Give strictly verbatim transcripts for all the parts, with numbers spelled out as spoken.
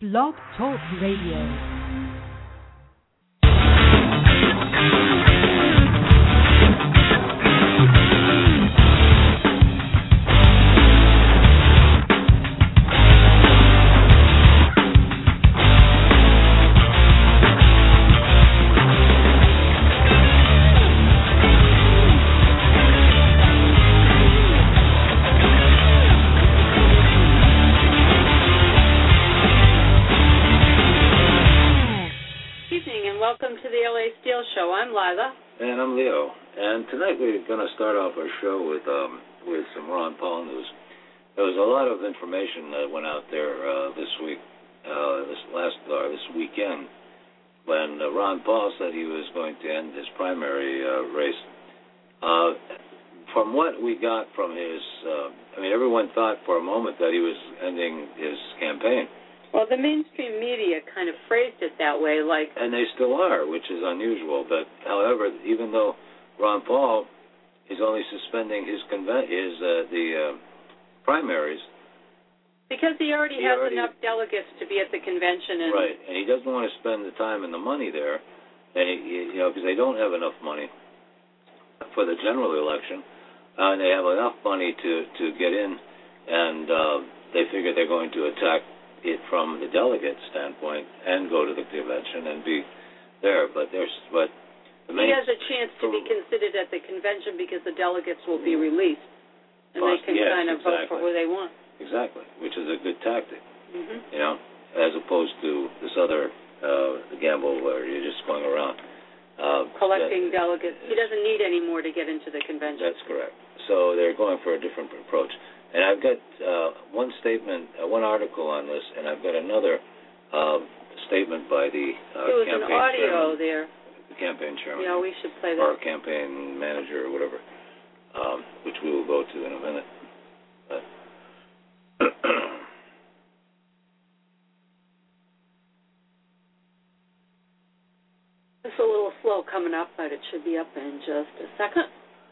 Blog Talk Radio. And I'm Leo. And tonight we're going to start off our show with um, with some Ron Paul news. There was a lot of information that went out there uh, this week, uh, this last or this weekend, when uh, Ron Paul said he was going to end his primary uh, race. Uh, from what we got from his, uh, I mean, everyone thought for a moment that he was ending his campaign. Well, the mainstream media kind of phrased it that way, like... And they still are, which is unusual. But, however, even though Ron Paul is only suspending his conven- his uh, the uh, primaries... Because he already he has already, enough delegates to be at the convention. And right, and he doesn't want to spend the time and the money there, and he, you know, because they don't have enough money for the general election, uh, and they have enough money to, to get in, and uh, they figure they're going to attack it from the delegate standpoint and go to the convention and be there. But there's but the main he has a chance to be considered at the convention because the delegates will be released and Poss- they can yes, kind of exactly. vote for who they want. Exactly, which is a good tactic, mm-hmm. you know, as opposed to this other uh, gamble where you're just going around uh, collecting that, delegates. He doesn't need any more to get into the convention. That's correct. So they're going for a different approach. And I've got uh, one statement, uh, one article on this, and I've got another uh, statement by the uh, there was campaign an audio chairman, there. The campaign chairman. Yeah, we should play or that. Or campaign manager or whatever, um, which we will go to in a minute. But it's a little slow coming up, but it should be up in just a second.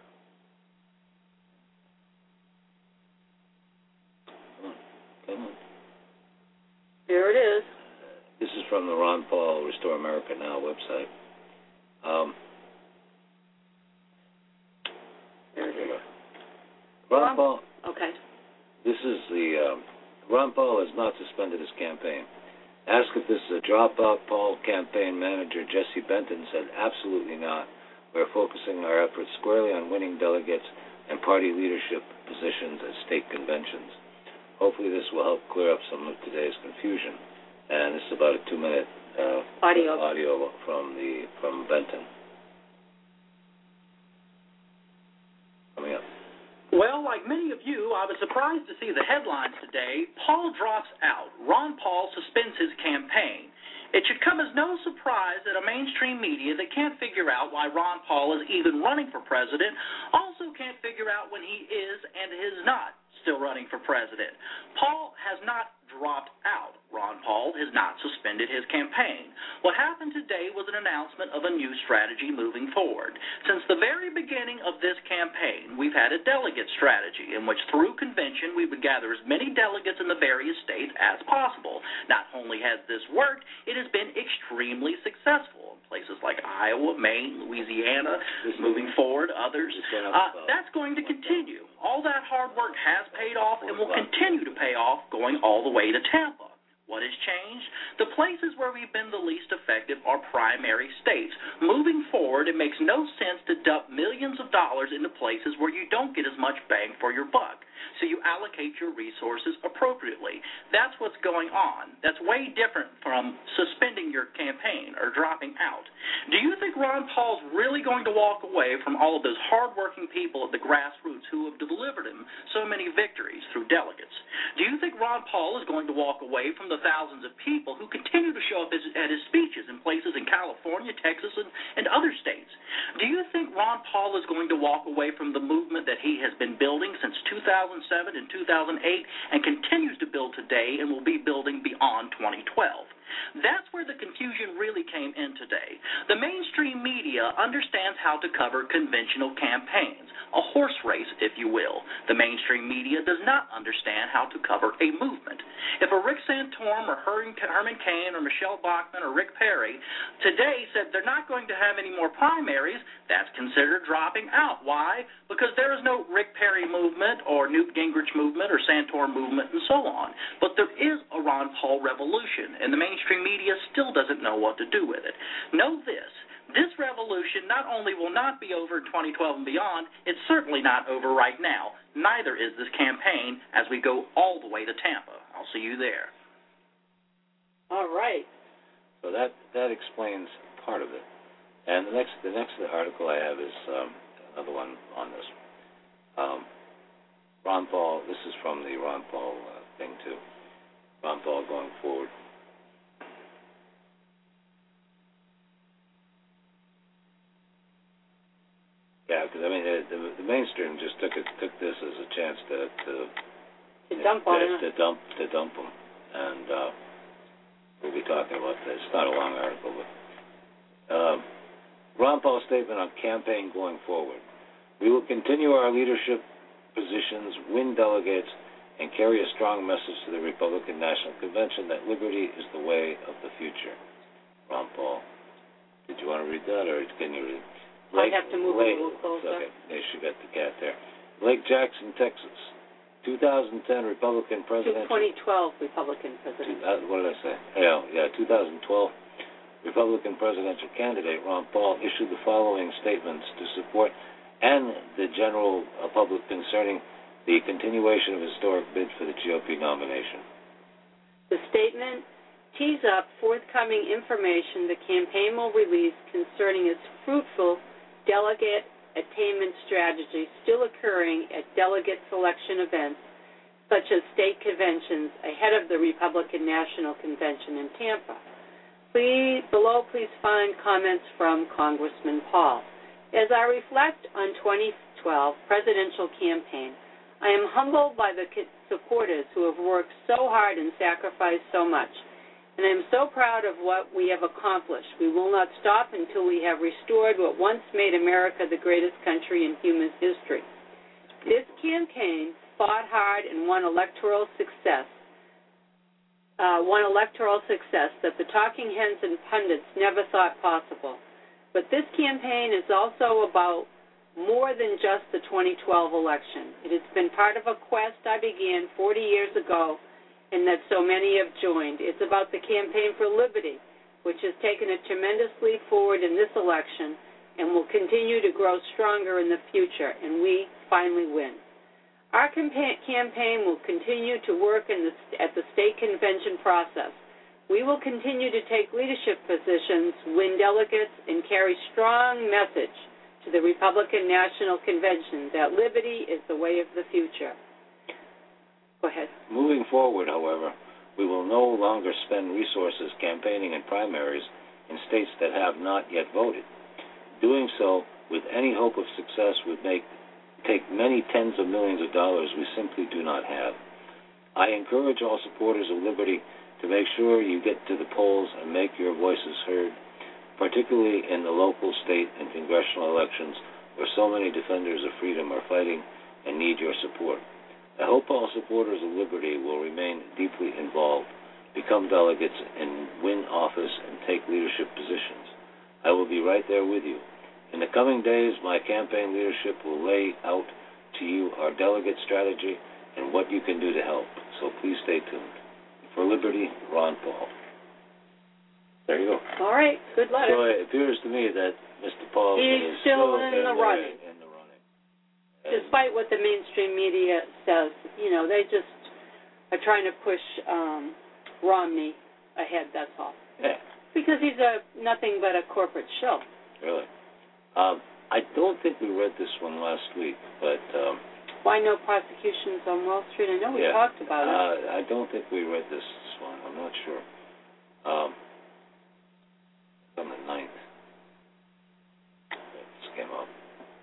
There it is. This is from the Ron Paul Restore America Now website. Um, there it is. Ron Ron Paul. Okay. This is the um, Ron Paul has not suspended his campaign. Asked if this is a dropout, Paul campaign manager Jesse Benton said, "Absolutely not. We're focusing our efforts squarely on winning delegates and party leadership positions at state conventions. Hopefully this will help clear up some of today's confusion." And this is about a two-minute uh, audio. audio from the from Benton. Coming up. Well, like many of you, I was surprised to see the headlines today. Paul drops out. Ron Paul suspends his campaign. It should come as no surprise that a mainstream media that can't figure out why Ron Paul is even running for president also can't figure out when he is and is not still running for president. Paul has not dropped out. Ron Paul has not suspended his campaign. What happened today was an announcement of a new strategy moving forward. Since the very beginning of this campaign, we've had a delegate strategy in which through convention we would gather as many delegates in the various states as possible. Not only has this worked, it has been extremely successful in places like Iowa, Maine, Louisiana, moving forward, others. Uh, that's going to continue. All that hard work has paid off and will continue to pay off going all the way to Tampa. What has changed? The places where we've been the least effective are primary states. Moving forward, it makes no sense to dump millions of dollars into places where you don't get as much bang for your buck. So you allocate your resources appropriately. That's what's going on. That's way different from suspending your campaign or dropping out. Do you think Ron Paul's really going to walk away from all of those hardworking people at the grassroots who have delivered him so many victories through delegates? Do you think Ron Paul is going to walk away from the thousands of people who continue to show up at his speeches in places in California, Texas, and, and other states? Do you think Ron Paul is going to walk away from the movement that he has been building since two thousand seven and two thousand eight and continues to build today and will be building beyond twenty twelve? That's where the confusion really came in today. The mainstream media understands how to cover conventional campaigns. a horse race, if you will. The mainstream media does not understand how to cover a movement. If a Rick Santorum or Herman Cain or Michelle Bachmann or Rick Perry today said they're not going to have any more primaries, that's considered dropping out. Why? Because there is no Rick Perry movement or Newt Gingrich movement or Santorum movement and so on. But there is a Ron Paul revolution, and the mainstream media still doesn't know what to do with it. Know this. This revolution not only will not be over in twenty twelve and beyond, it's certainly not over right now. Neither is this campaign as we go all the way to Tampa. I'll see you there. All right. So that that explains part of it. And the next the next article I have is um, another one on this. Um, Ron Paul. This is from the Ron Paul uh, thing too. Ron Paul going forward. Yeah, because I mean, the, the, the mainstream just took it, took this as a chance to to, to dump on to, to dump to dump them, and uh, we'll be talking about this. It's not a long article, but um, Ron Paul's statement on campaign going forward. We will continue our leadership positions, win delegates, and carry a strong message to the Republican National Convention that liberty is the way of the future. Ron Paul. Did you want to read that, or can you read? Lake, I have to move Lake, a little closer. Okay, yeah, she got the cat there. Lake Jackson, Texas. two thousand ten Republican presidential. twenty twelve Republican president. Uh, what did I say? Yeah, yeah. two thousand twelve Republican presidential candidate Ron Paul issued the following statements to support and the general uh, public concerning the continuation of historic bid for the G O P nomination. The statement tees up forthcoming information the campaign will release concerning its fruitful delegate attainment strategy still occurring at delegate selection events such as state conventions ahead of the Republican National Convention in Tampa. Please, below, please find comments from Congressman Paul. As I reflect on twenty twelve presidential campaign, I am humbled by the supporters who have worked so hard and sacrificed so much. And I am so proud of what we have accomplished. We will not stop until we have restored what once made America the greatest country in human history. This campaign fought hard and won electoral success, uh, won electoral success that the talking heads and pundits never thought possible. But this campaign is also about more than just the twenty twelve election. It has been part of a quest I began forty years ago and that so many have joined. It's about the campaign for liberty, which has taken it tremendously forward in this election and will continue to grow stronger in the future, and we finally win. Our campaign will continue to work in the, at the state convention process. We will continue to take leadership positions, win delegates, and carry strong message to the Republican National Convention that liberty is the way of the future. Go ahead. Moving forward, however, we will no longer spend resources campaigning in primaries in states that have not yet voted. Doing so with any hope of success would make take many tens of millions of dollars we simply do not have. I encourage all supporters of liberty to make sure you get to the polls and make your voices heard, particularly in the local, state, and congressional elections where so many defenders of freedom are fighting and need your support. I hope all supporters of liberty will remain deeply involved, become delegates, and win office and take leadership positions. I will be right there with you. In the coming days, my campaign leadership will lay out to you our delegate strategy and what you can do to help. So please stay tuned. For liberty, Ron Paul. There you go. All right, good letter. So it appears to me that Mister Paul He's is still, still in, in the running. In the running. Despite what the mainstream media says, you know, they just are trying to push um, Romney ahead, that's all. Yeah. Because he's a nothing but a corporate shell. Really? Um, I don't think we read this one last week, but... Um, Why no prosecutions on Wall Street? I know we yeah, talked about it. Uh, I don't think we read this one. I'm not sure. Um, on the ninth. This came up.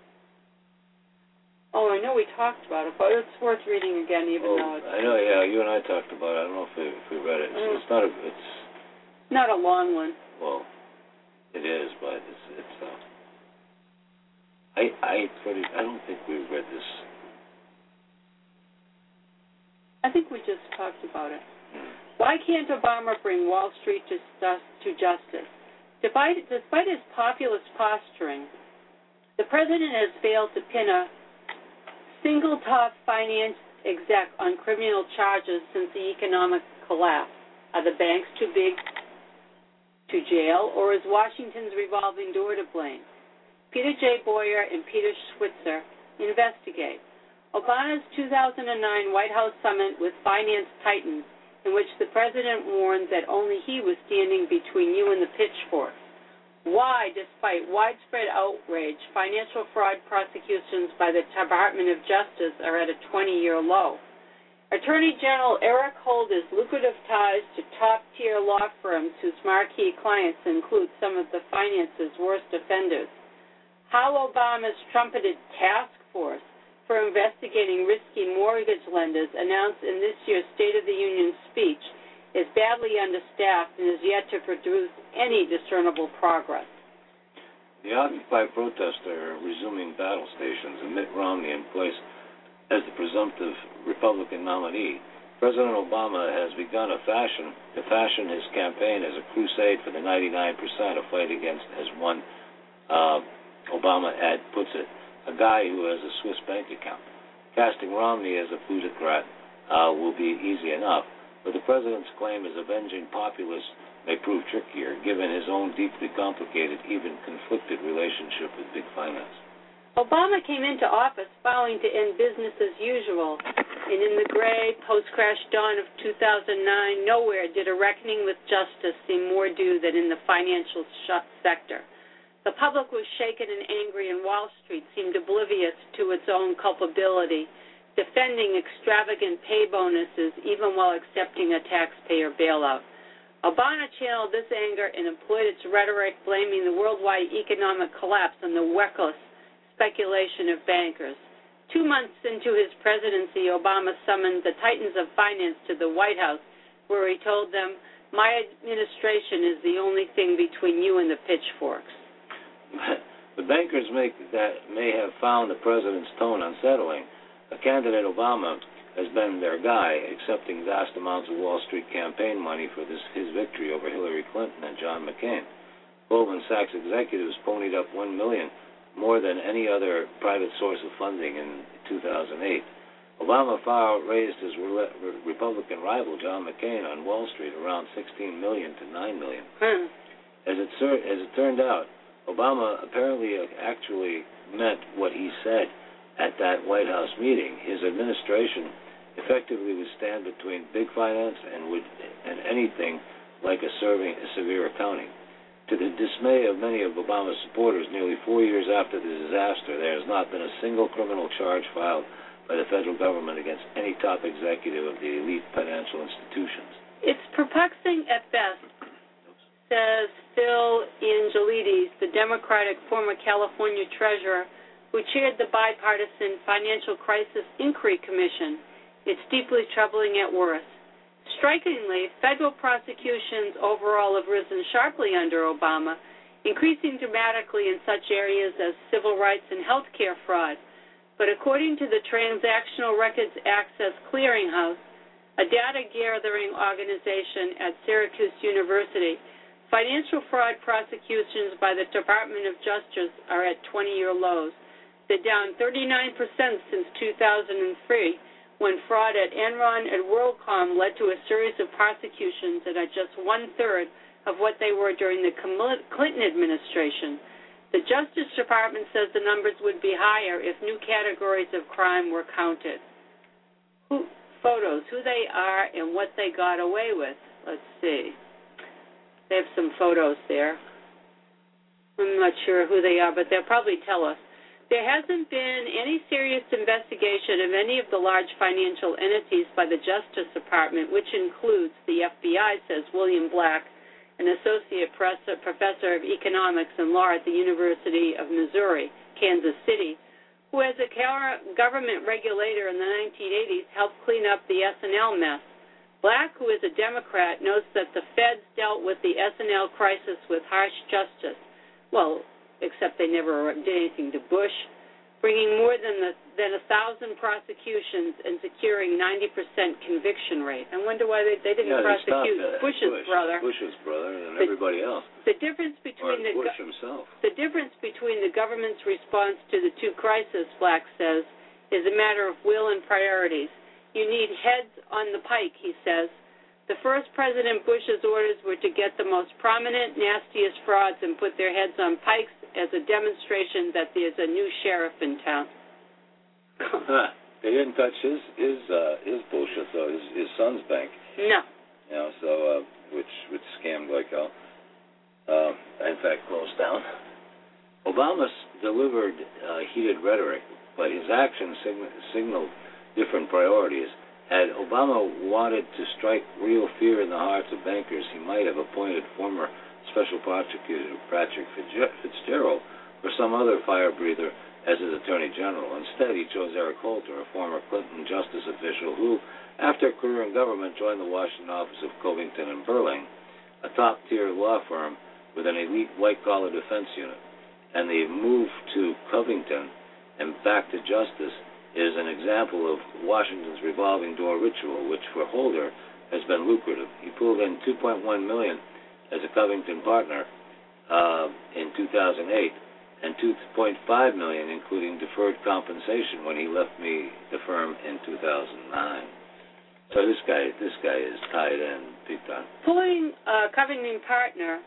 Oh, I know we talked about it, but it's worth reading again, even oh, though it's... I know, yeah, you and I talked about it. I don't know if we, if we read it. It's, Mm. it's not a... It's, Not a long one. well, it is, but it's... it's uh, I I pretty I don't think we've read this. I think we just talked about it. Why can't Obama bring Wall Street to, to justice? Despite, despite his populist posturing, the president has failed to pin a single top finance exec on criminal charges since the economic collapse. Are the banks too big to jail, or is Washington's revolving door to blame? Peter J. Boyer and Peter Schwitzer investigate. Obama's two thousand nine White House summit with finance titans, in which the president warned that only he was standing between you and the pitchfork. Why, despite widespread outrage, financial fraud prosecutions by the Department of Justice are at a twenty-year low. Attorney General Eric Holder's lucrative ties to top-tier law firms whose marquee clients include some of the finance's worst offenders. How Obama's trumpeted task force for investigating risky mortgage lenders announced in this year's State of the Union speech is badly understaffed and is yet to produce any discernible progress. The Occupy protests are resuming battle stations and Mitt Romney in place as the presumptive Republican nominee. President Obama has begun a fashion to fashion his campaign as a crusade for the ninety-nine percent, a fight against, as one uh, Obama ad puts it, a guy who has a Swiss bank account. Casting Romney as a plutocrat uh, will be easy enough, but the president's claim as avenging populists may prove trickier, given his own deeply complicated, even conflicted relationship with big finance. Obama came into office vowing to end business as usual, and in the gray, post-crash dawn of two thousand nine, nowhere did a reckoning with justice seem more due than in the financial sector. The public was shaken and angry, and Wall Street seemed oblivious to its own culpability, defending extravagant pay bonuses even while accepting a taxpayer bailout. Obama channeled this anger and employed its rhetoric, blaming the worldwide economic collapse on the reckless speculation of bankers. Two months into his presidency, Obama summoned the titans of finance to the White House, where he told them, "My administration is the only thing between you and the pitchforks." The bankers make that may have found the president's tone unsettling. A candidate, Obama, has been their guy, accepting vast amounts of Wall Street campaign money for this, his victory over Hillary Clinton and John McCain. Goldman Sachs executives ponied up one million dollars, more than any other private source of funding in two thousand eight. Obama far raised his re- re- Republican rival, John McCain, on Wall Street around sixteen million dollars to nine million dollars. Hmm. As it, sur- as it turned out, Obama apparently actually meant what he said at that White House meeting. His administration effectively would stand between big finance and would and anything like a, serving, a severe accounting. To the dismay of many of Obama's supporters, nearly four years after the disaster, there has not been a single criminal charge filed by the federal government against any top executive of the elite financial institutions. It's perplexing at best, says Phil Angelides, the Democratic former California treasurer who chaired the bipartisan Financial Crisis Inquiry Commission. It's deeply troubling at worst. Strikingly, federal prosecutions overall have risen sharply under Obama, increasing dramatically in such areas as civil rights and health care fraud. But according to the Transactional Records Access Clearinghouse, a data-gathering organization at Syracuse University, financial fraud prosecutions by the Department of Justice are at twenty-year lows. They're down thirty-nine percent since two thousand three, when fraud at Enron and WorldCom led to a series of prosecutions that are just one-third of what they were during the Clinton administration. The Justice Department says the numbers would be higher if new categories of crime were counted. Who, photos, who they are and what they got away with. Let's see. They have some photos there. I'm not sure who they are, but they'll probably tell us. There hasn't been any serious investigation of any of the large financial entities by the Justice Department, which includes the F B I, says William Black, an associate professor of economics and law at the University of Missouri, Kansas City, who as a government regulator in the nineteen eighties helped clean up the S and L mess. Black, who is a Democrat, notes that the feds dealt with the S and L crisis with harsh justice. Well, except they never did anything to Bush, bringing more than the, than a thousand prosecutions and securing ninety percent conviction rate. I wonder why they, they didn't yeah, prosecute they Bush's Bush, brother. Bush's brother and The- everybody else. The difference Or between the Bush go- himself. the difference between the government's response to the two crises, Black says, is a matter of will and priorities. You need heads on the pike, he says. The first President Bush's orders were to get the most prominent, nastiest frauds and put their heads on pikes as a demonstration that there's a new sheriff in town. They didn't touch his his uh, his bullshit though, his his son's bank. No. You know, so uh, which which scammed like hell. Uh, in fact, closed down. Obama delivered uh, heated rhetoric, but his actions sign- signaled different priorities. Had Obama wanted to strike real fear in the hearts of bankers, he might have appointed former Special Prosecutor Patrick Fitzgerald or some other fire breather as his Attorney General. Instead, he chose Eric Holder, a former Clinton justice official who, after a career in government, joined the Washington office of Covington and Burling, a top-tier law firm with an elite white-collar defense unit. And the move to Covington and back to justice is an example of Washington's revolving door ritual, which for Holder has been lucrative. He pulled in two point one million dollars as a Covington partner uh, in two thousand eight, and two point five million dollars including deferred compensation when he left me the firm in two thousand nine. So this guy, this guy is tied in big time. Pulling a Covington partner,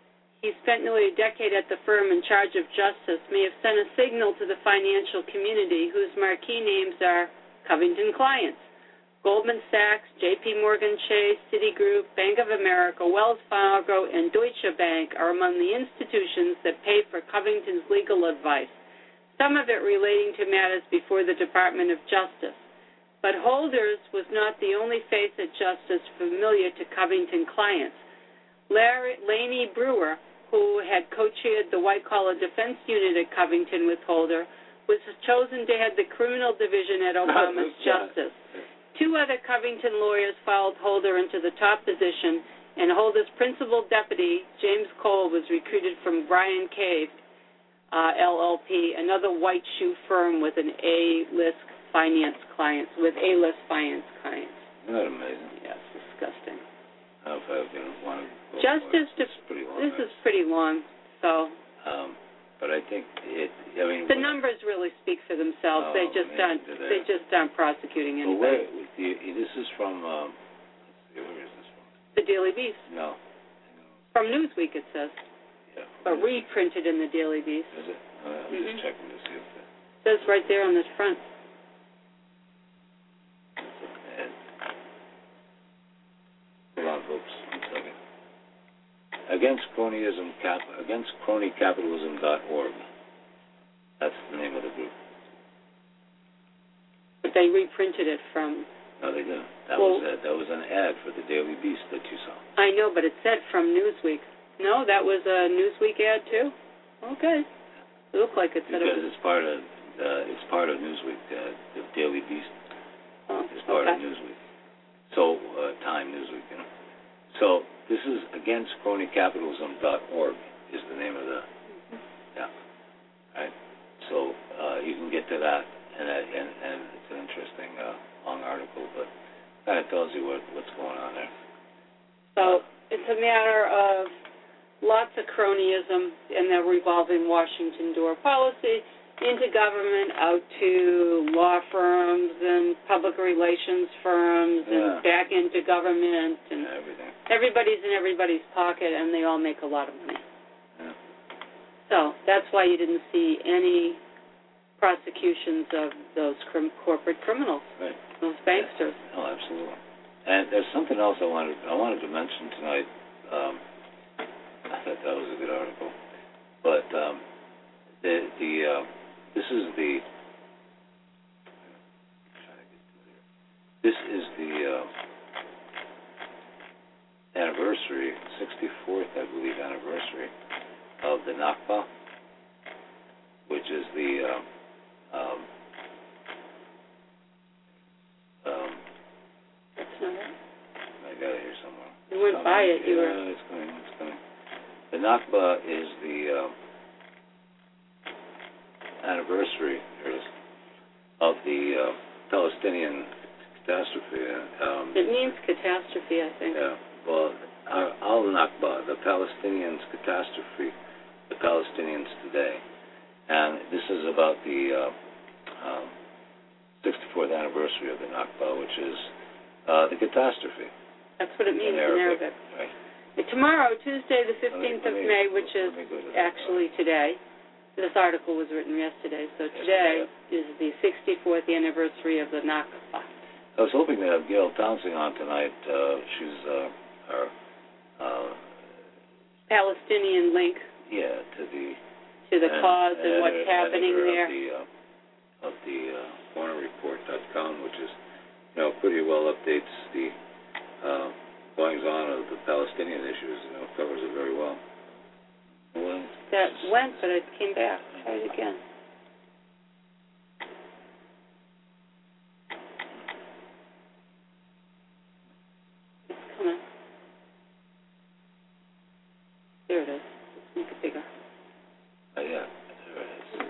he spent nearly a decade at the firm in charge of justice, may have sent a signal to the financial community whose marquee names are Covington clients. Goldman Sachs, J P Morgan Chase, Citigroup, Bank of America, Wells Fargo, and Deutsche Bank are among the institutions that pay for Covington's legal advice, some of it relating to matters before the Department of Justice. But Holder's was not the only face at justice familiar to Covington clients. Larry, Laney Brewer, who had co-chaired the white-collar defense unit at Covington with Holder, was chosen to head the criminal division at Obama's justice. Two other Covington lawyers followed Holder into the top position, and Holder's principal deputy, James Cole, was recruited from Brian Cave, uh, L L P, another white shoe firm with an A-list finance clients, with A-list finance clients. Isn't that amazing? Yes, disgusting. I don't know if I was going to want to go Justice, this is pretty long. This right? is pretty long, so. Um, but I think it. I mean, The numbers really speak for themselves. Oh, they just man, aren't. do They? they? just aren't prosecuting Well, where, anybody. the, this is from. Um, let's see, where is this from? The Daily Beast. No. From Newsweek, it says, Yeah. but reprinted in the Daily Beast. Is it? Uh, I'm Mhm. just checking to see if the. It says right there on this front. And, hold on, folks. One second. Against cronyism cap against cronycapitalism dot org. That's the name of the group. But they reprinted it from. No, they didn't. That Well- was a, that was an ad for the Daily Beast that you saw. I know, but it said from Newsweek. No, that was a Newsweek ad too. Okay. It looked like it said Because it was. it's part of uh, it's part of Newsweek. Uh, the Daily Beast Oh, is part okay. of Newsweek. So uh, Time Newsweek, you know. So this is against cronycapitalism dot org is the name of the yeah. Right. So uh, you can get to that, and that, and, and it's an interesting uh, long article, but kind of tells you what what's going on there. So it's a matter of lots of cronyism in the revolving Washington door policy into government, out to law firms and public relations firms, Yeah. and back into government, and Yeah, everything. everybody's in everybody's pocket, and they all make a lot of money. Yeah. So that's why you didn't see any prosecutions of those crim- corporate criminals, Right. those banksters. Oh, absolutely. And there's something else I wanted I wanted to mention tonight. Um, I thought that was a good article, but um, the the uh, this is the this is the uh, anniversary, sixty-fourth, I believe, anniversary of the Nakba, which is the uh, um, um, That's not it. I got it here somewhere. You went by it. You yeah, were. it's coming. It's coming. The Nakba is the uh, anniversary of the uh, Palestinian catastrophe. Um, it means catastrophe, I think. Yeah. Well, Al-Nakba, the Palestinians' catastrophe, the Palestinians today, and this is about the uh, um, sixty-fourth anniversary of the Nakba, which is uh, the catastrophe. That's what it means in Arabic. In Arabic. Right. And tomorrow, Tuesday, the fifteenth let me, of May, me, which is actually that. today. This article was written yesterday, so today yes, is the sixty-fourth anniversary of the Nakba. I was hoping to have Gail Townsend on tonight. Uh, she's uh, our uh, Palestinian link. Yeah, to the to the and, cause and, and what's happening there. Of the, uh, of the uh, Warner Report dot com, which is, you know, pretty well updates the uh, goings on of the Palestinian issues. You know, covers it very well. well that went, but it came back. Try it again. It's coming. There it is. Let's make it bigger. Oh, yeah, there it is.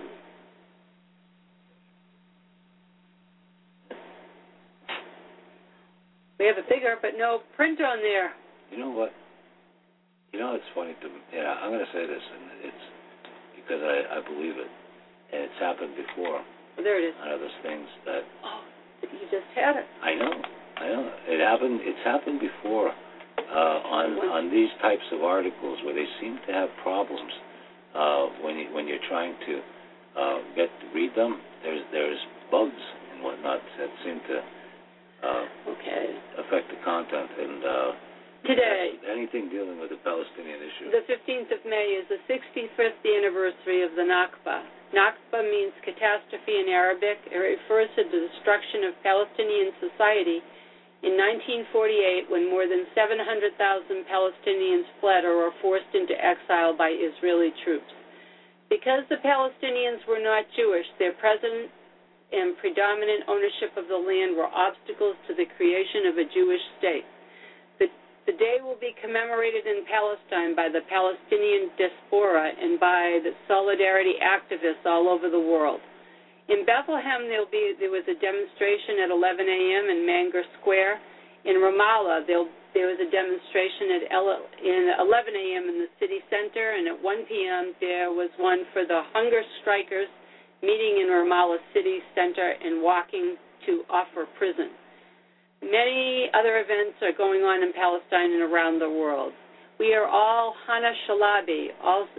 We have it bigger, but no print on there. You know what? You know, it's funny to me. Yeah, I'm going to say this, and it's because I, I believe it, and it's happened before. Oh, there it is. One of those things that. Oh, you just had it. I know, I know. It happened. It's happened before uh, on on these types of articles where they seem to have problems uh, when you when you're trying to uh, get to read them. There's there's bugs and whatnot that seem to uh, okay. affect the content and. Uh, Today, anything dealing with the Palestinian issue. The fifteenth of May is the sixty-fifth anniversary of the Nakba. Nakba means catastrophe in Arabic. It refers to the destruction of Palestinian society in nineteen forty-eight when more than seven hundred thousand Palestinians fled or were forced into exile by Israeli troops. Because the Palestinians were not Jewish, their present and predominant ownership of the land were obstacles to the creation of a Jewish state. The day will be commemorated in Palestine by the Palestinian diaspora and by the solidarity activists all over the world. In Bethlehem, there'll be, there was a demonstration at eleven a.m. in Manger Square. In Ramallah, there was a demonstration at eleven a.m. in the city center, and at one p.m. there was one for the hunger strikers meeting in Ramallah city center and walking to Offer prison. Many other events are going on in Palestine and around the world. We are all Hana Shalabi, also,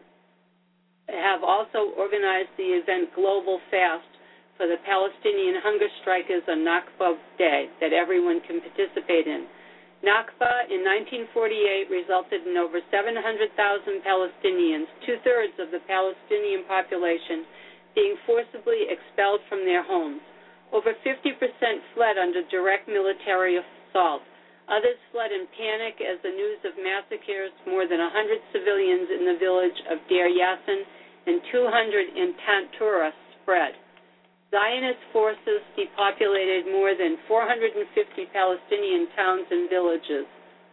have also organized the event Global Fast for the Palestinian hunger strikers on Nakba Day that everyone can participate in. Nakba in nineteen forty-eight resulted in over seven hundred thousand Palestinians, two-thirds of the Palestinian population, being forcibly expelled from their homes. Over fifty percent fled under direct military assault. Others fled in panic as the news of massacres, more than one hundred civilians in the village of Deir Yassin and two hundred in Tantura spread. Zionist forces depopulated more than four hundred fifty Palestinian towns and villages,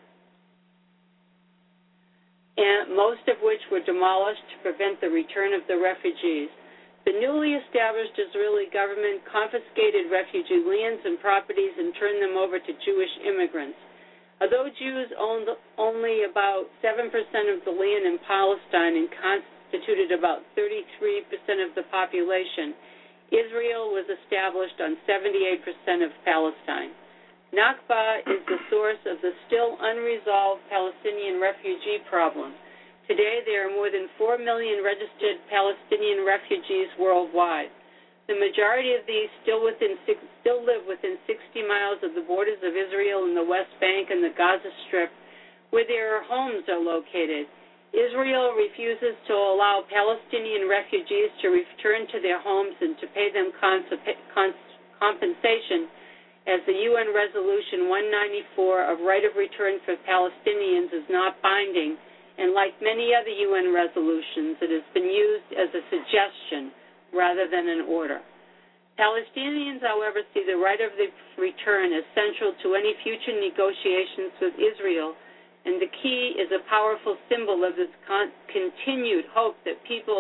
and most of which were demolished to prevent the return of the refugees. The newly established Israeli government confiscated refugee lands and properties and turned them over to Jewish immigrants. Although Jews owned only about seven percent of the land in Palestine and constituted about thirty-three percent of the population, Israel was established on seventy-eight percent of Palestine. Nakba is the source of the still unresolved Palestinian refugee problem. Today, there are more than four million registered Palestinian refugees worldwide. The majority of these still, within, still live within sixty miles of the borders of Israel and the West Bank and the Gaza Strip, where their homes are located. Israel refuses to allow Palestinian refugees to return to their homes and to pay them compensation, as the U N Resolution one ninety-four of right of return for Palestinians is not binding. And like many other U N resolutions, it has been used as a suggestion rather than an order. Palestinians, however, see the right of return as central to any future negotiations with Israel, and the key is a powerful symbol of this con- continued hope that people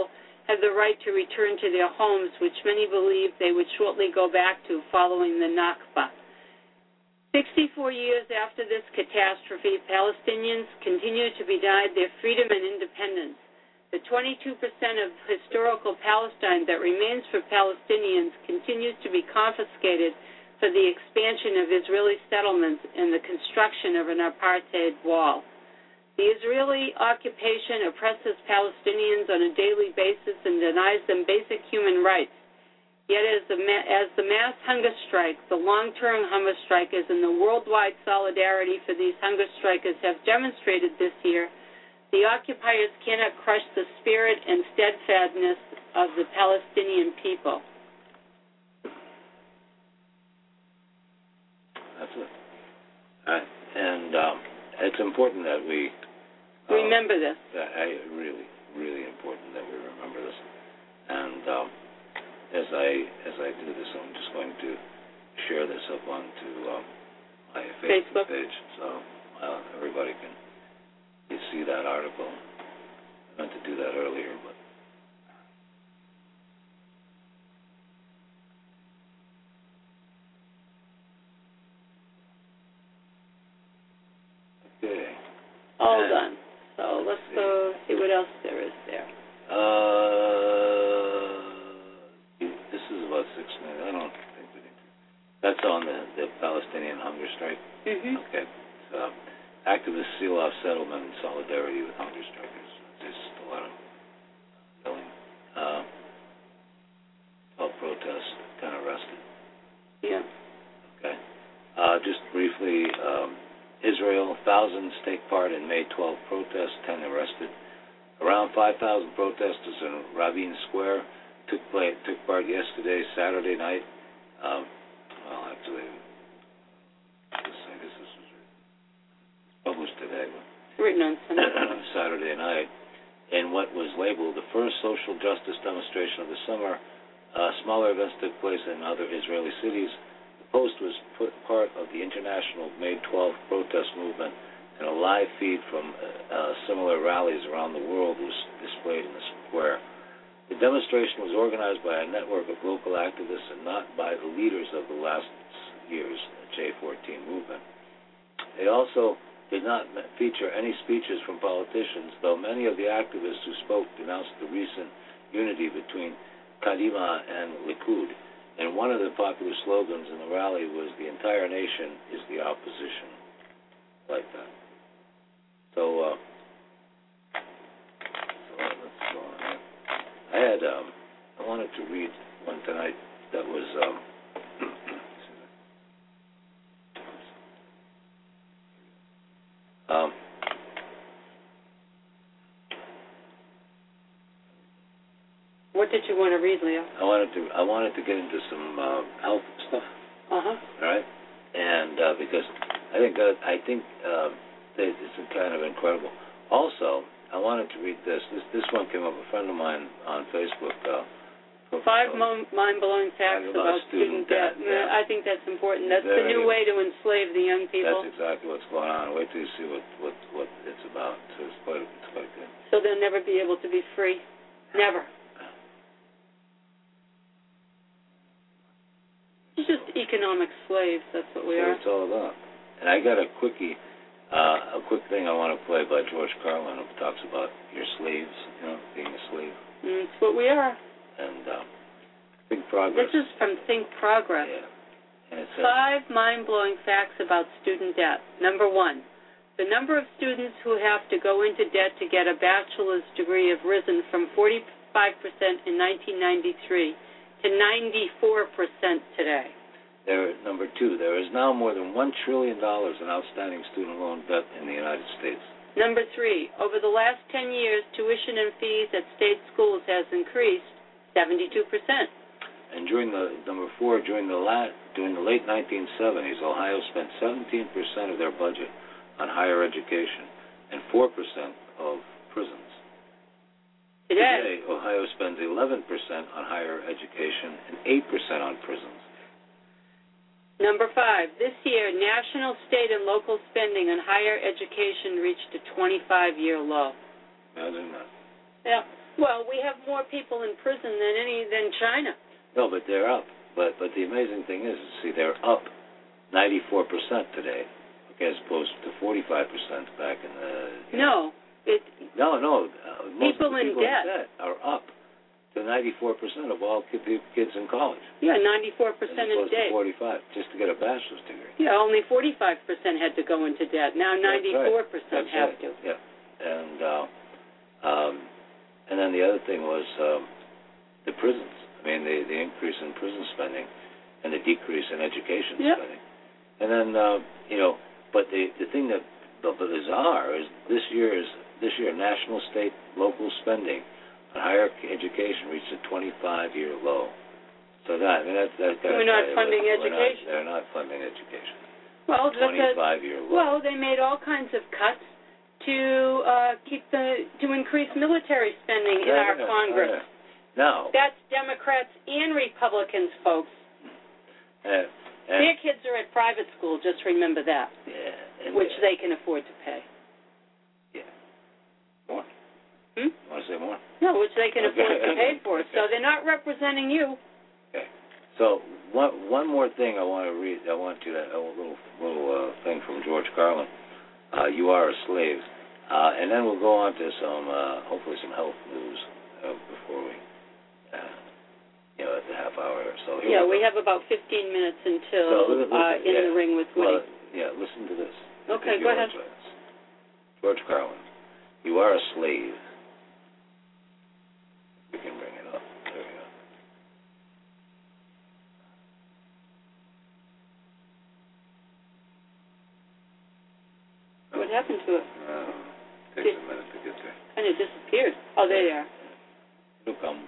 have the right to return to their homes, which many believe they would shortly go back to following the Nakba. sixty-four years after this catastrophe, Palestinians continue to be denied their freedom and independence. The twenty-two percent of historical Palestine that remains for Palestinians continues to be confiscated for the expansion of Israeli settlements and the construction of an apartheid wall. The Israeli occupation oppresses Palestinians on a daily basis and denies them basic human rights. Yet as the, as the mass hunger strike, the long-term hunger strikers, and the worldwide solidarity for these hunger strikers have demonstrated this year, the occupiers cannot crush the spirit and steadfastness of the Palestinian people. That's it. Uh, and um, it's important that we uh, remember this. That, I, really, really important that we remember this. And um, as I as I do this, I'm just going to share this up onto um, my Facebook, Facebook page, so uh, everybody can you see that article. I meant to do that earlier, but. Okay. All and, done. So let's see. go see what else there is there. Uh, this is about six minutes. I don't think we need to. That's on the, the Palestinian hunger strike. Mm-hmm. Okay. So, activists seal off settlement in solidarity with hunger strikers. There's a lot of killing. Uh, all protests, ten arrested. Yeah. Okay. Uh, just briefly, um, Israel, thousands take part in May twelfth protests, ten arrested. Around five thousand protesters in Rabin Square took play, took part yesterday, Saturday night. Um, well, actually, I guess this was published today, but written on Sunday. Saturday night, in what was labeled the first social justice demonstration of the summer. Uh, smaller events took place in other Israeli cities. The post was put part of the international May twelfth protest movement, and a live feed from uh, similar rallies around the world was displayed in the square. The demonstration was organized by a network of local activists and not by the leaders of the last year's J fourteen movement. They also did not feature any speeches from politicians, though many of the activists who spoke denounced the recent unity between Kadima and Likud. And one of the popular slogans in the rally was, "The entire nation is the opposition." Like that. So, uh, so let's go on. I had, um, I wanted to read one tonight that was, um, um, what did you want to read, Leo? I wanted to, I wanted to get into some uh, health stuff. Uh huh. All right, and uh, because I think that I think uh, that it's kind of incredible. Also, I wanted to read this. This this one came up. A friend of mine on Facebook. Uh, Five uh, mind-blowing facts about, about student debt. debt. Yeah. I think that's important. That's Very, the new way to enslave the young people. That's exactly what's going on. Wait till you see what, what, what it's about. So it's quite it's quite good. So they'll never be able to be free. Never. It's just economic slaves. That's what we That's are. what it's all about. And I got a quickie, uh, a quick thing I want to play by George Carlin, who talks about your slaves, you know, being a slave. Mm, it's what we are. And uh, Think Progress. This is from Think Progress. Yeah. And it says, Five mind-blowing facts about student debt. Number one, the number of students who have to go into debt to get a bachelor's degree have risen from forty-five percent in nineteen ninety-three to ninety-four percent today. There, number two, there is now more than one trillion dollars in outstanding student loan debt in the United States. Number three, over the last ten years, tuition and fees at state schools has increased seventy-two percent. And during the, number four, during the, la, during the late nineteen seventies, Ohio spent seventeen percent of their budget on higher education and four percent of prisons. Today, Today, Ohio spends eleven percent on higher education and eight percent on prisons. Number five, this year, national, state, and local spending on higher education reached a twenty-five year low. Imagine that. Yeah. Well, we have more people in prison than any than China. No, but they're up. But but the amazing thing is, see, they're up ninety-four percent today, as opposed to forty-five percent back in the. No, it. No, no. Uh, most people, of the people in, debt. in debt are up to ninety-four percent of all kids in college. Yeah, ninety-four percent in debt. forty-five, just to get a bachelor's degree. Yeah, only forty-five percent had to go into debt. Now ninety-four percent right. have right. to. Yeah, and uh, um, and then the other thing was um, the prisons. I mean, the the increase in prison spending and the decrease in education yep. spending. And then uh, you know, but the the thing that the bizarre is this year's this year national, state, local spending on higher education reached a twenty-five year low. So that I mean that that we're not funding we're education. Not, they're not funding education. Well, twenty-five year low. Well, they made all kinds of cuts to uh, keep the to increase military spending yeah, in our yeah, Congress. Yeah. Now that's Democrats and Republicans, folks. Uh, and Their kids are at private school. Just remember that. Yeah. Which uh, they can afford to pay. Yeah. More. Hmm? You want to say more? No, which they can okay. afford to pay for. Okay. So they're not representing you. Okay. So one one more thing I want to read. I want you to a little little uh, thing from George Carlin. Uh, you are a slave, uh, and then we'll go on to some uh, hopefully some health news uh, before we. Uh, you know, at the half hour or so. Here yeah, we, we have about fifteen minutes until so, listen, uh, in yeah. the ring with Woody. Well, yeah, listen to this. Okay, go ahead. George Carlin, you are a slave. We can bring it up. There we go. What happened to it? Uh, takes a minute to get there. And it disappeared. Oh, there you are. It'll come.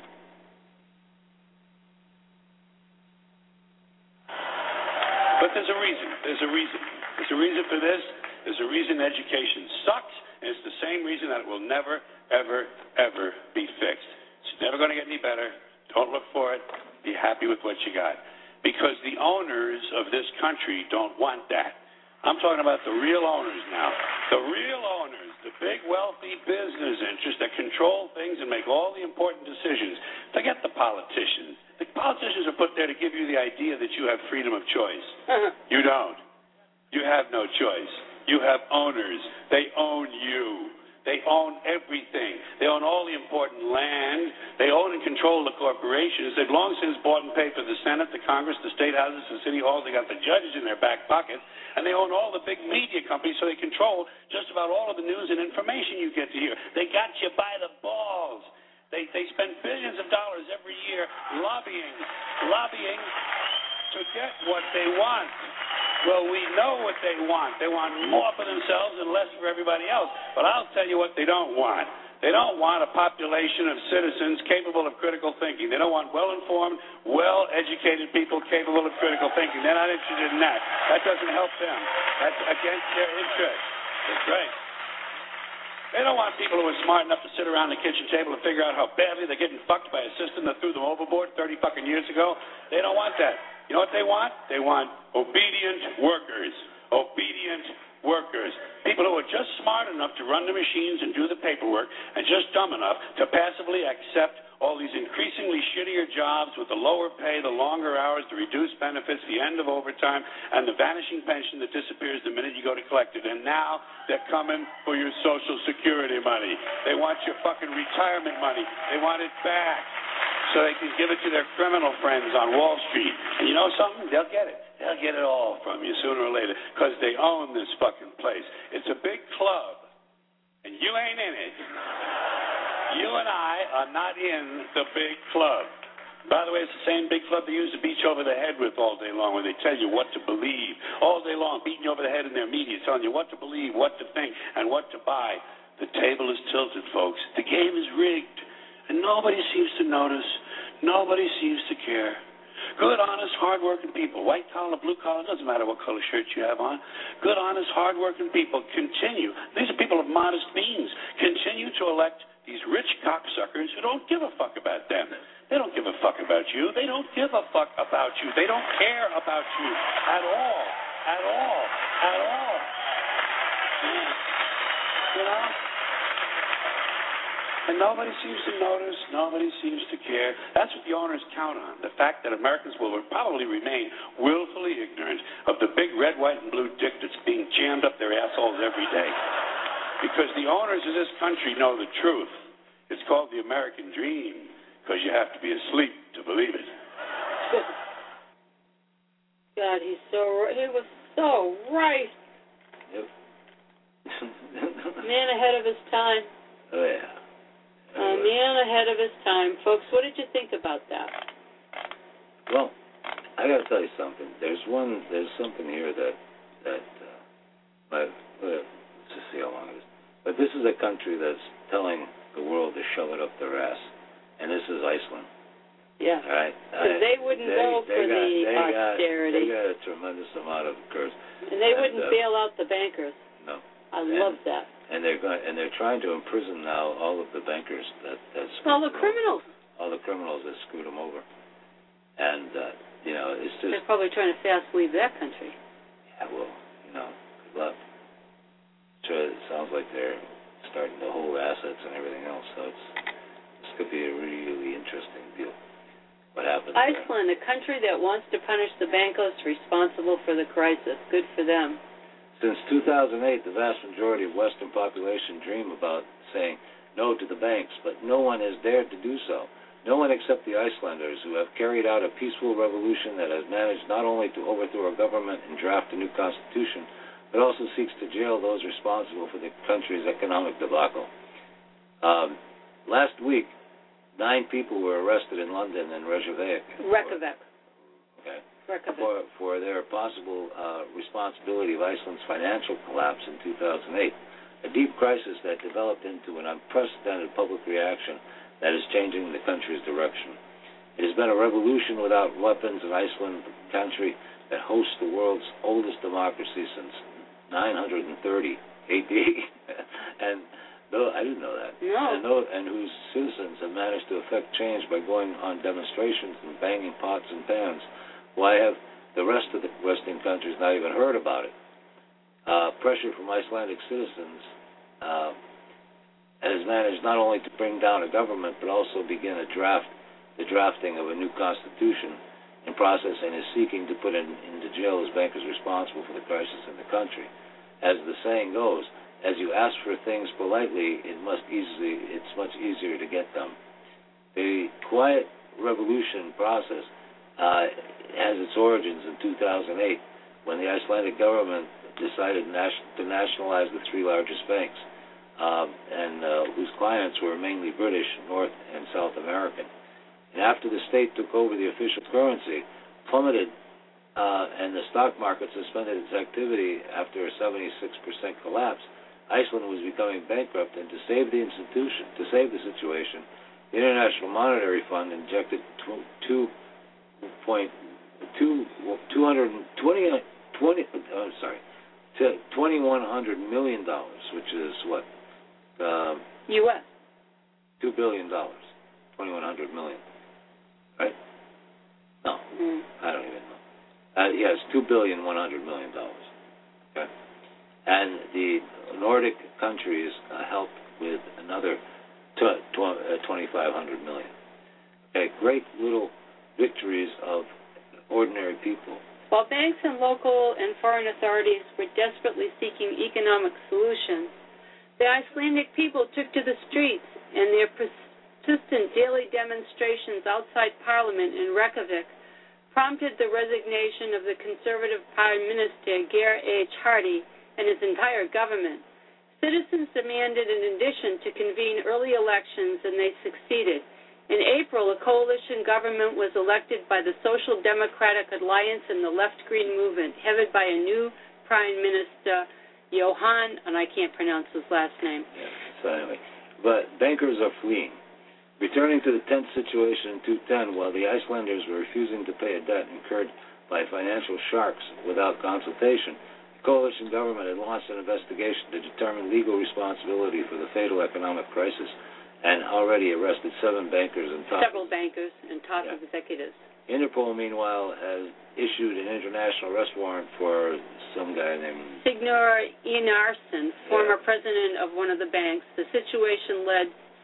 But there's a reason. There's a reason. There's a reason for this. There's a reason education sucks, and it's the same reason that it will never, ever, ever be fixed. It's never going to get any better. Don't look for it. Be happy with what you got. Because the owners of this country don't want that. I'm talking about the real owners now. The real owners, the big, wealthy business interests that control things and make all the important decisions. Forget the politicians. The politicians are put there to give you the idea that you have freedom of choice. Uh-huh. You don't. You have no choice. You have owners. They own you. They own everything. They own all the important land. They own and control the corporations. They've long since bought and paid for the Senate, the Congress, the state houses, the city halls. They got the judges in their back pocket. And they own all the big media companies, so they control just about all of the news and information you get to hear. They got you by the balls. They they spend billions of dollars every year lobbying, lobbying to get what they want. Well, we know what they want. They want more for themselves and less for everybody else. But I'll tell you what they don't want. They don't want a population of citizens capable of critical thinking. They don't want well-informed, well-educated people capable of critical thinking. They're not interested in that. That doesn't help them. That's against their interest. That's right. They don't want people who are smart enough to sit around the kitchen table and figure out how badly they're getting fucked by a system that threw them overboard thirty fucking years ago. They don't want that. You know what they want? They want obedient workers. Obedient workers. People who are just smart enough to run the machines and do the paperwork and just dumb enough to passively accept all these increasingly shittier jobs with the lower pay, the longer hours, the reduced benefits, the end of overtime, and the vanishing pension that disappears the minute you go to collect it. And now they're coming for your Social Security money. They want your fucking retirement money. They want it back so they can give it to their criminal friends on Wall Street. And you know something? They'll get it. They'll get it all from you sooner or later because they own this fucking place. It's a big club, and you ain't in it. You and I are not in the big club. By the way, it's the same big club they use to beat you over the head with all day long, where they tell you what to believe all day long, beating you over the head in their media, telling you what to believe, what to think, and what to buy. The table is tilted, folks. The game is rigged, and nobody seems to notice. Nobody seems to care. Good, honest, hard-working people, white collar, blue collar, doesn't matter what color shirt you have on. Good, honest, hard-working people continue. These are people of modest means. Continue to elect these rich cocksuckers who don't give a fuck about them. They don't give a fuck about you. They don't give a fuck about you. They don't care about you at all. At all. At all. Yeah. You know? And nobody seems to notice. Nobody seems to care. That's what the owners count on, the fact that Americans will probably remain willfully ignorant of the big red, white, and blue dick that's being jammed up their assholes every day. Because the owners of this country know the truth. It's called the American dream, because you have to be asleep to believe it. God, he's so right. He was so right. Yep. Man ahead of his time. Oh, yeah. A uh, man ahead of his time. Folks, what did you think about that? Well, I got to tell you something. There's one, there's something here that, that, uh, my, uh, let's just see how long it is. But this is a country that's telling the world to shove it up their ass, and this is Iceland. Yeah. All right. Because they wouldn't they, go they for got, the they austerity. Got, they got a tremendous amount of curse. And they and, wouldn't uh, bail out the bankers. No. I and, love that. And they're going, and they're trying to imprison now all of the bankers that that all the criminals. Over, all the criminals that screwed them over. And uh, you know, it's just they're probably trying to fast leave that country. Yeah, well, you know, good luck. So it sounds like they're starting to hold assets and everything else. So it's this could be a really interesting deal. What happens? Iceland, there. a country that wants to punish the bankers responsible for the crisis. Good for them. Since two thousand eight, the vast majority of Western population dream about saying no to the banks, but no one has dared to do so. No one except the Icelanders, who have carried out a peaceful revolution that has managed not only to overthrow a government and draft a new constitution, but also seeks to jail those responsible for the country's economic debacle. Um, last week, nine people were arrested in London and Reykjavik. Reykjavik. Okay. For, for their possible uh, responsibility of Iceland's financial collapse in two thousand eight, a deep crisis that developed into an unprecedented public reaction that is changing the country's direction. It has been a revolution without weapons in Iceland, a country that hosts the world's oldest democracy since nine hundred thirty A D and though I didn't know that. No. And, though, and whose citizens have managed to effect change by going on demonstrations and banging pots and pans. Why have the rest of the Western countries not even heard about it? Uh, pressure from Icelandic citizens uh, has managed not only to bring down a government, but also begin a draft, the drafting of a new constitution in process, and is seeking to put in, into jail as bankers responsible for the crisis in the country. As the saying goes, as you ask for things politely, it must easily, it's much easier to get them. The quiet revolution process uh, has its origins in two thousand eight, when the Icelandic government decided to nationalize the three largest banks, um, and uh, whose clients were mainly British, North and South American. And after the state took over the official currency, plummeted, uh, and the stock market suspended its activity after a seventy-six percent collapse, Iceland was becoming bankrupt, and to save the institution, to save the situation, the International Monetary Fund injected two point two two hundred twenty twenty I'm sorry, twenty-one hundred million dollars, which is what um, U S two billion dollars, twenty-one hundred million, right? No, mm. I don't even know. Uh, yes, two billion one hundred million dollars. Okay, and the Nordic countries uh, helped with another twenty-five hundred million. Okay, great little victories of ordinary people. While banks and local and foreign authorities were desperately seeking economic solutions, the Icelandic people took to the streets, and their persistent daily demonstrations outside Parliament in Reykjavik prompted the resignation of the conservative Prime Minister Geir H. Hardy and his entire government. Citizens demanded, in addition, to convene early elections, and they succeeded. In April, a coalition government was elected by the Social Democratic Alliance and the Left Green Movement, headed by a new Prime Minister, Johan, and I can't pronounce his last name. Yeah, so anyway, but bankers are fleeing. Returning to the tense situation in two thousand ten, while the Icelanders were refusing to pay a debt incurred by financial sharks without consultation, the coalition government had launched an investigation to determine legal responsibility for the fatal economic crisis, and already arrested seven bankers and top several bankers and top yeah. executives. Interpol, meanwhile, has issued an international arrest warrant for some guy named Signor Einarsson, former yeah. president of one of the banks. The situation led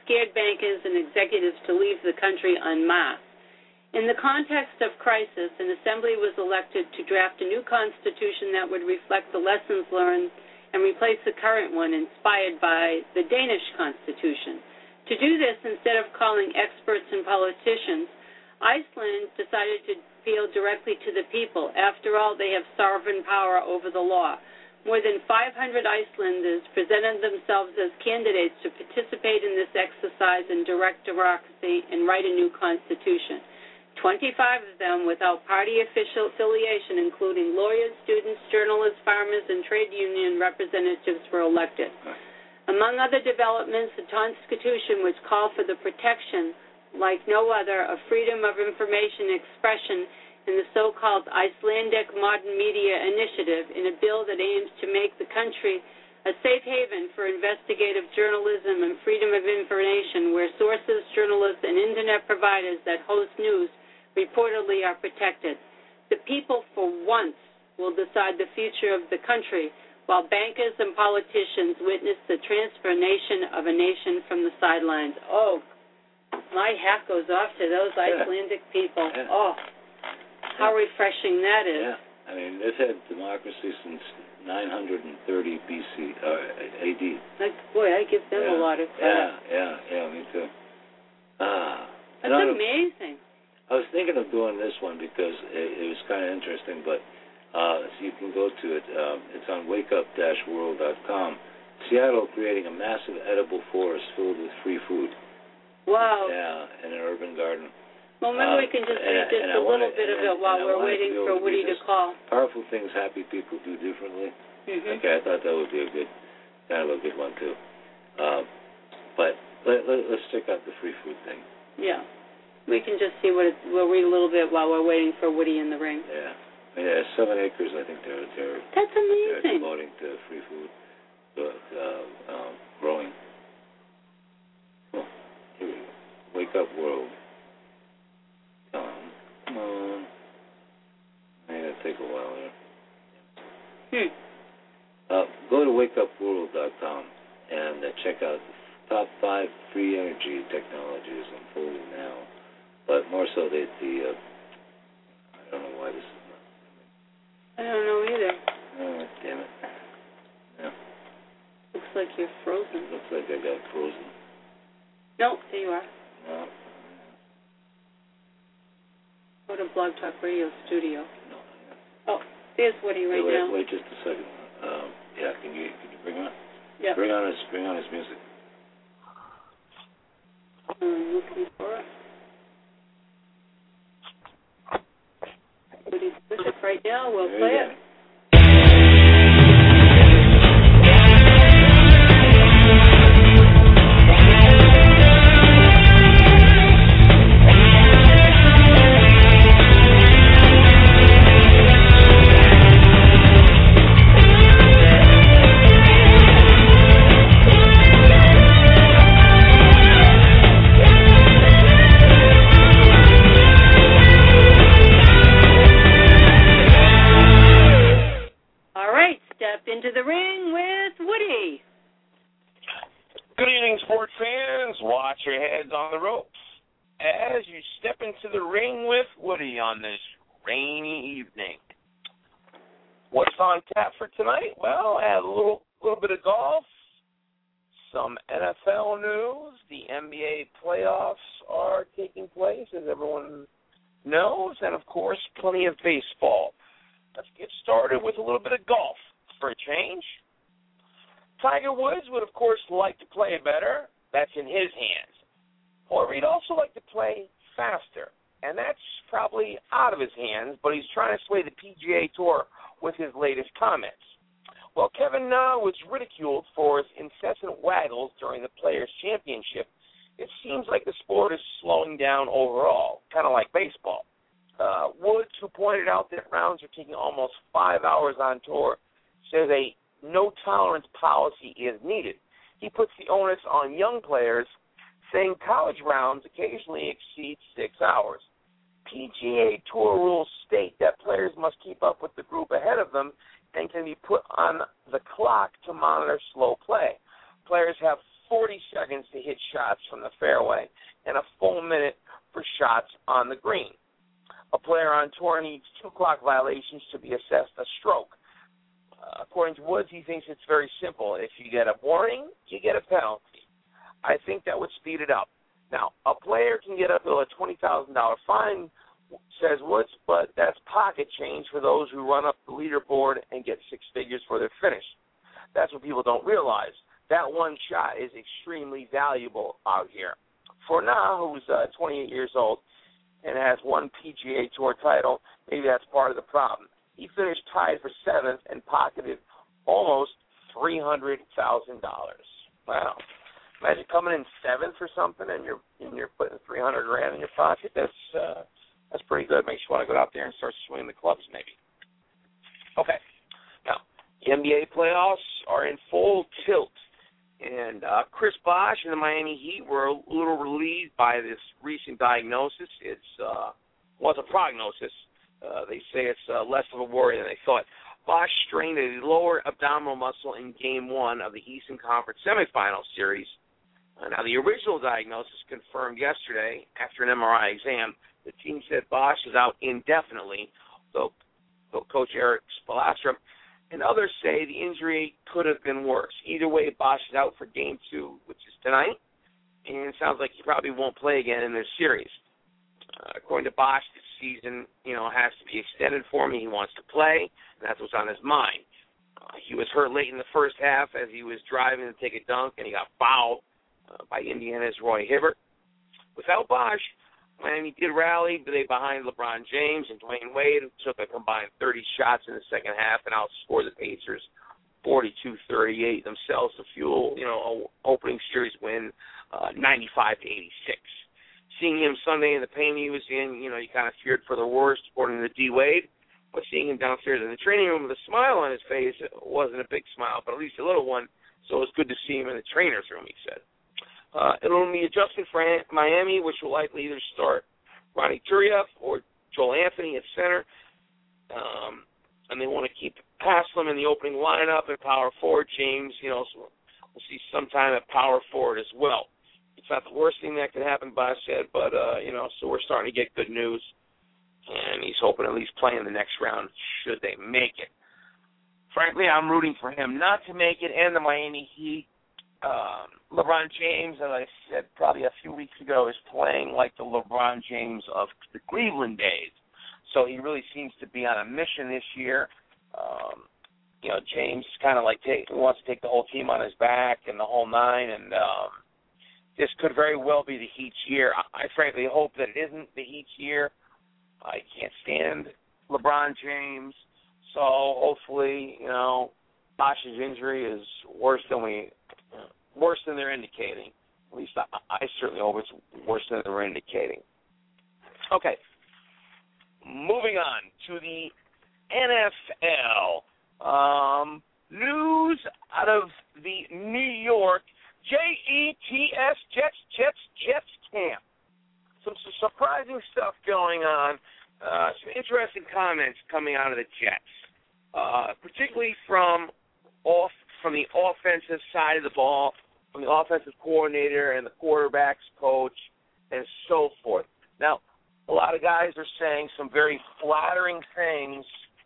scared bankers and executives to leave the country en masse. In the context of crisis, an assembly was elected to draft a new constitution that would reflect the lessons learned and replace the current one inspired by the Danish constitution. To do this, instead of calling experts and politicians, Iceland decided to appeal directly to the people. After all, they have sovereign power over the law. More than five hundred Icelanders presented themselves as candidates to participate in this exercise in direct democracy and write a new constitution. twenty-five of them without party official affiliation, including lawyers, students, journalists, farmers, and trade union representatives, were elected. Among other developments, the Constitution, which called for the protection, like no other, of freedom of information expression in the so-called Icelandic Modern Media Initiative, in a bill that aims to make the country a safe haven for investigative journalism and freedom of information, where sources, journalists, and Internet providers that host news reportedly are protected. The people, for once, will decide the future of the country, while bankers and politicians witness the transformation of a nation from the sidelines. Oh, my hat goes off to those yeah. Icelandic people. Yeah. Oh, how yeah. refreshing that is. Yeah, I mean, they've had democracy since nine hundred thirty B C, uh, A D. Like, boy, I give them yeah. a lot of credit. Yeah, yeah, yeah, me too. Ah, That's I amazing. I was thinking of doing this one because it, it was kind of interesting, but uh, so you can go to it. Um, it's on wake up dash world dot com. Seattle creating a massive edible forest filled with free food. Wow. Yeah, in an urban garden. Well, maybe um, we can just and, read just and a little wanted, bit of and, it while we're waiting for Woody to call. Powerful things happy people do differently. Mm-hmm. Okay, I thought that would be a good, kind of a good one, too. Um, but let, let, let's check out the free food thing. Yeah. We can just see what it's, we'll read a little bit while we're waiting for Woody in the ring. Yeah. Yeah, seven acres, I think they're, they're, That's amazing. they're devoting to free food, to, uh, um, growing. Oh, here we go. Wake up world. Um, come on. It's going to take a while here. Hmm. Uh, go to wake up world dot com and uh, check out the top five free energy technologies unfolding now. But more so, the, the uh, I don't know why this is not. I don't know either. Oh, damn it. Yeah. Looks like you're frozen. Looks like I got frozen. Nope, there you are. No. Go to Blog Talk Radio Studio. No. Oh, there's Woody right wait, now. Wait just a second. Um, yeah, can you can you bring on? Yeah. Bring on his bring on his music. I'm looking for it. Woody's music right now. We'll there play you it. Go. Into the ring with Woody. Good evening, sports fans. Watch your heads on the ropes as you step into the ring with Woody on this rainy evening. What's on tap for tonight? Well, I had a little little bit of golf, some N F L news. The N B A playoffs are taking place, as everyone knows, and, of course, plenty of baseball. Let's get started with a little bit of golf. For a change, Tiger Woods would, of course, like to play better. That's in his hands. Or he'd also like to play faster, and that's probably out of his hands, but he's trying to sway the P G A Tour with his latest comments. Well, Kevin Na was ridiculed for his incessant waggles during the Players' Championship. It seems like the sport is slowing down overall, kind of like baseball. Uh, Woods, who pointed out that rounds are taking almost five hours on tour, says a no-tolerance policy is needed. He puts the onus on young players, saying college rounds occasionally exceed six hours. P G A Tour rules state that players must keep up with the group ahead of them and can be put on the clock to monitor slow play. Players have forty seconds to hit shots from the fairway and a full minute for shots on the green. A player on tour needs two clock violations to be assessed a stroke. Uh, according to Woods, he thinks it's very simple. If you get a warning, you get a penalty. I think that would speed it up. Now, a player can get up to a twenty thousand dollars fine, says Woods, but that's pocket change for those who run up the leaderboard and get six figures for their finish. That's what people don't realize. That one shot is extremely valuable out here. Fornah, who's uh, twenty-eight years old and has one P G A Tour title, maybe that's part of the problem. He finished tied for seventh and pocketed almost three hundred thousand dollars. Wow. Imagine coming in seventh or something and you're and you're putting three hundred grand in your pocket. That's uh, that's pretty good. Makes you want to go out there and start swinging the clubs maybe. Okay. Now, the N B A playoffs are in full tilt. And uh, Chris Bosh and the Miami Heat were a little relieved by this recent diagnosis. It's uh, well, it's a prognosis. Uh, they say it's uh, less of a worry than they thought. Bosh strained a lower abdominal muscle in Game One of the Eastern Conference semifinal series. Uh, now, the original diagnosis confirmed yesterday after an M R I exam. The team said Bosh is out indefinitely, though, though Coach Eric Spoelstra and others say the injury could have been worse. Either way, Bosh is out for Game Two, which is tonight, and it sounds like he probably won't play again in this series. Uh, according to Bosh, this season, you know, has to be extended for me. He wants to play, and that's what's on his mind. Uh, he was hurt late in the first half as he was driving to take a dunk, and he got fouled uh, by Indiana's Roy Hibbert. Without Bosh, Miami did rally, but they behind LeBron James and Dwayne Wade, who took a combined thirty shots in the second half and outscored the Pacers forty-two thirty-eight, themselves to fuel, you know, opening series win uh, ninety-five to eighty-six. Seeing him Sunday in the pain he was in, you know, you kind of feared for the worst, according to D. Wade. But seeing him downstairs in the training room with a smile on his face, it wasn't a big smile, but at least a little one, so it was good to see him in the trainer's room, he said. Uh, it'll be adjustment for Miami, which will likely either start Ronnie Turiaf or Joel Anthony at center. Um, and they want to keep Haslam in the opening lineup and power forward. James, you know, so we'll see sometime at power forward as well. It's not the worst thing that could happen, Bosh said, but, uh, you know, so we're starting to get good news. And he's hoping at least play in the next round should they make it. Frankly, I'm rooting for him not to make it and the Miami Heat. Um, LeBron James, as I said probably a few weeks ago, is playing like the LeBron James of the Cleveland days. So he really seems to be on a mission this year. Um, you know, James kind of like take, wants to take the whole team on his back and the whole nine, and um, this could very well be the Heat's year. I, I frankly hope that it isn't the Heat's year. I can't stand LeBron James, so hopefully, you know, Bosh's injury is worse than we. Worse than they're indicating. At least I, I certainly hope it's worse than they're indicating. Okay. Moving on to the N F L. Um, news out of the New York J E T S, Jets, Jets, Jets camp. Some, some surprising stuff going on. Uh, some interesting comments coming out of the Jets, uh, particularly from off from the offensive side of the ball, from the offensive coordinator and the quarterback's coach, and so forth. Now, a lot of guys are saying some very flattering things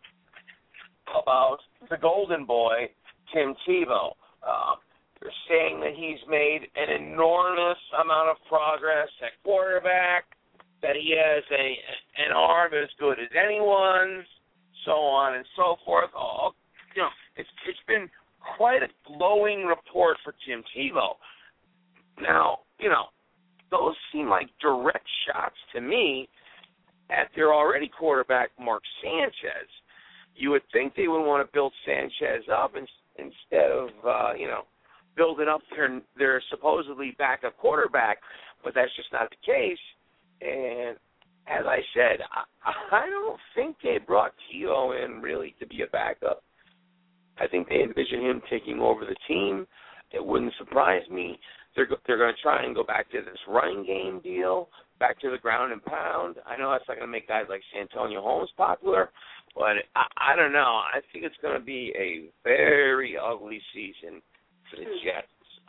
about the golden boy, Tim Tebow. Uh, they're saying that he's made an enormous amount of progress at quarterback, that he has a an arm as good as anyone's, so on and so forth. Oh, you know, it's it's been quite a glowing report for Tim Tebow. Now, you know, those seem like direct shots to me at their already quarterback, Mark Sanchez. You would think they would want to build Sanchez up in, instead of, uh, you know, building up their, their supposedly backup quarterback, but that's just not the case. And as I said, I, I don't think they brought Tebow in really to be a backup. I think they envision him taking over the team. It wouldn't surprise me. They're they're going to try and go back to this running game deal, back to the ground and pound. I know that's not going to make guys like Santonio Holmes popular, but I, I don't know. I think it's going to be a very ugly season for the Jets.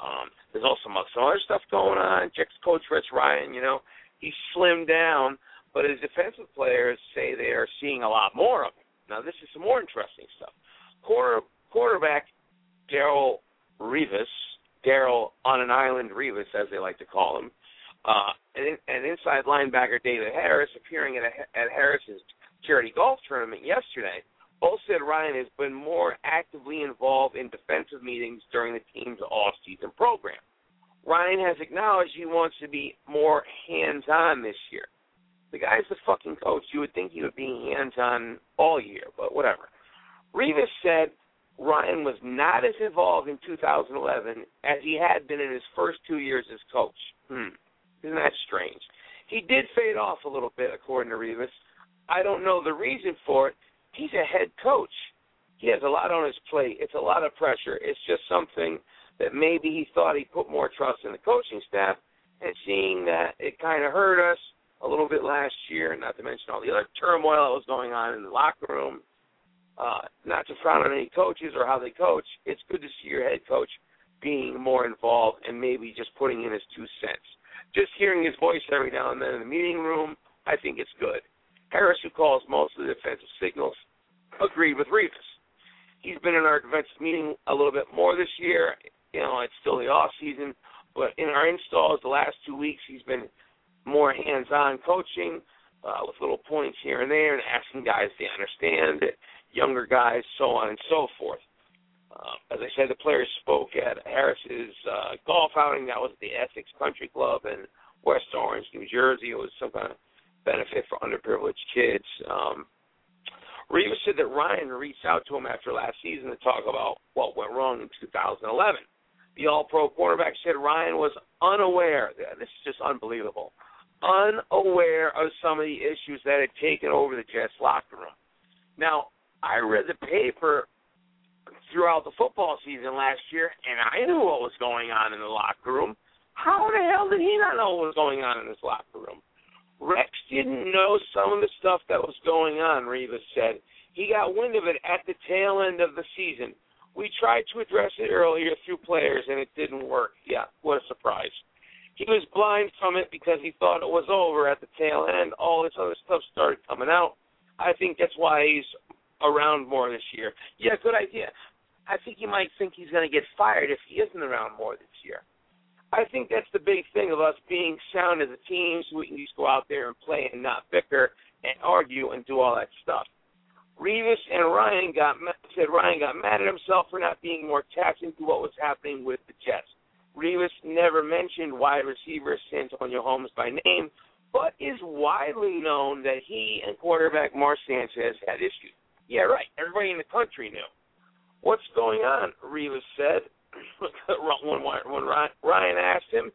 Um, there's also some, some other stuff going on. Jack's coach, Rich Ryan, you know, he's slimmed down, but his defensive players say they are seeing a lot more of him. Now, this is some more interesting stuff. Quarter, quarterback Darrelle Revis, Darrelle on an island Revis, as they like to call him, uh, and, and inside linebacker David Harris, appearing at, a, at Harris's charity golf tournament yesterday, both said Ryan has been more actively involved in defensive meetings during the team's off-season program. Ryan has acknowledged he wants to be more hands-on this year. The guy's the fucking coach. You would think he would be hands-on all year, but whatever. Revis said Ryan was not as involved in two thousand eleven as he had been in his first two years as coach. Hmm. Isn't that strange? He did fade off a little bit, according to Revis. I don't know the reason for it. He's a head coach. He has a lot on his plate. It's a lot of pressure. It's just something that maybe he thought he put more trust in the coaching staff, and seeing that it kind of hurt us a little bit last year, not to mention all the other turmoil that was going on in the locker room. Uh, not to frown on any coaches or how they coach, it's good to see your head coach being more involved and maybe just putting in his two cents. Just hearing his voice every now and then in the meeting room, I think it's good. Harris, who calls most of the defensive signals, agreed with Revis. He's been in our defensive meeting a little bit more this year. You know, it's still the off season, but in our installs the last two weeks, he's been more hands-on coaching uh, with little points here and there and asking guys to understand it, younger guys, so on and so forth. Uh, as I said, the players spoke at Harris's uh, golf outing. That was at the Essex Country Club in West Orange, New Jersey. It was some kind of benefit for underprivileged kids. Um, Revis said that Ryan reached out to him after last season to talk about what went wrong in two thousand eleven. The All-Pro quarterback said Ryan was unaware. This is just unbelievable. Unaware of some of the issues that had taken over the Jets locker room. Now, I read the paper throughout the football season last year, and I knew what was going on in the locker room. How the hell did he not know what was going on in his locker room? Rex didn't know some of the stuff that was going on, Revis said. He got wind of it at the tail end of the season. We tried to address it earlier through players, and it didn't work. Yeah, what a surprise. He was blind from it because he thought it was over at the tail end. All this other stuff started coming out. I think that's why he's around more this year. Yeah, good idea. I think you might think he's going to get fired if he isn't around more this year. I think that's the big thing of us being sound as a team, so we can just go out there and play and not bicker and argue and do all that stuff. Revis and Ryan got said Ryan got mad at himself for not being more tapped into what was happening with the Jets. Revis never mentioned wide receiver Santonio Holmes by name, but is widely known that he and quarterback Mark Sanchez had issues. Yeah, right. Everybody in the country knew. What's going on? Revis said when, when Ryan asked him,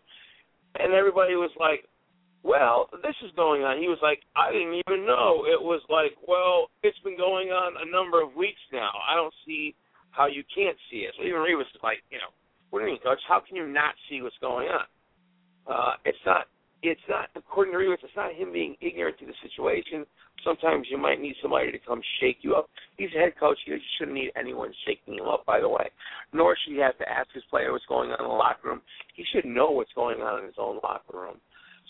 and everybody was like, well, this is going on. He was like, I didn't even know. It was like, well, it's been going on a number of weeks now. I don't see how you can't see it. So even Revis was like, you know, what do you mean, Coach? How can you not see what's going on? Uh, it's not, it's not, according to Revis, it's not him being ignorant to the situation. Sometimes you might need somebody to come shake you up. He's a head coach. You shouldn't need anyone shaking him up, by the way. Nor should he have to ask his player what's going on in the locker room. He should know what's going on in his own locker room.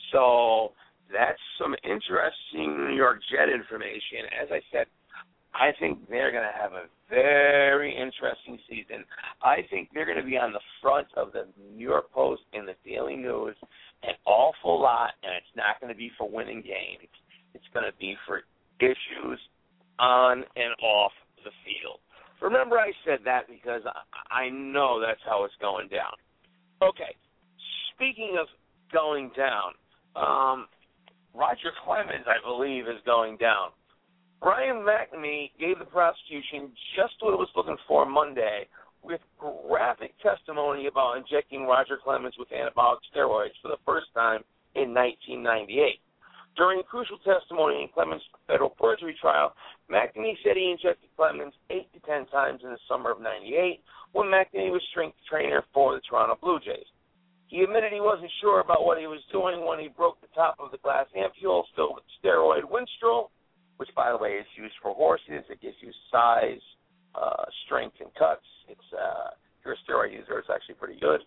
So that's some interesting New York Jet information. As I said, I think they're going to have a very interesting season. I think they're going to be on the front of the New York Post and the Daily News an awful lot, and it's not going to be for winning games. It's going to be for issues on and off the field. Remember I said that because I know that's how it's going down. Okay, speaking of going down, um, Roger Clemens, I believe, is going down. Brian McNamee gave the prosecution just what it was looking for Monday with graphic testimony about injecting Roger Clemens with anabolic steroids for the first time in nineteen ninety-eight. During crucial testimony in Clemens' federal perjury trial, McNamee said he injected Clemens eight to ten times in the summer of ninety-eight when McNamee was strength trainer for the Toronto Blue Jays. He admitted he wasn't sure about what he was doing when he broke the top of the glass ampule filled with steroid Winstrol, which, by the way, is used for horses. It gives you size, uh, strength, and cuts. It's uh, you're a steroid user, it's actually pretty good.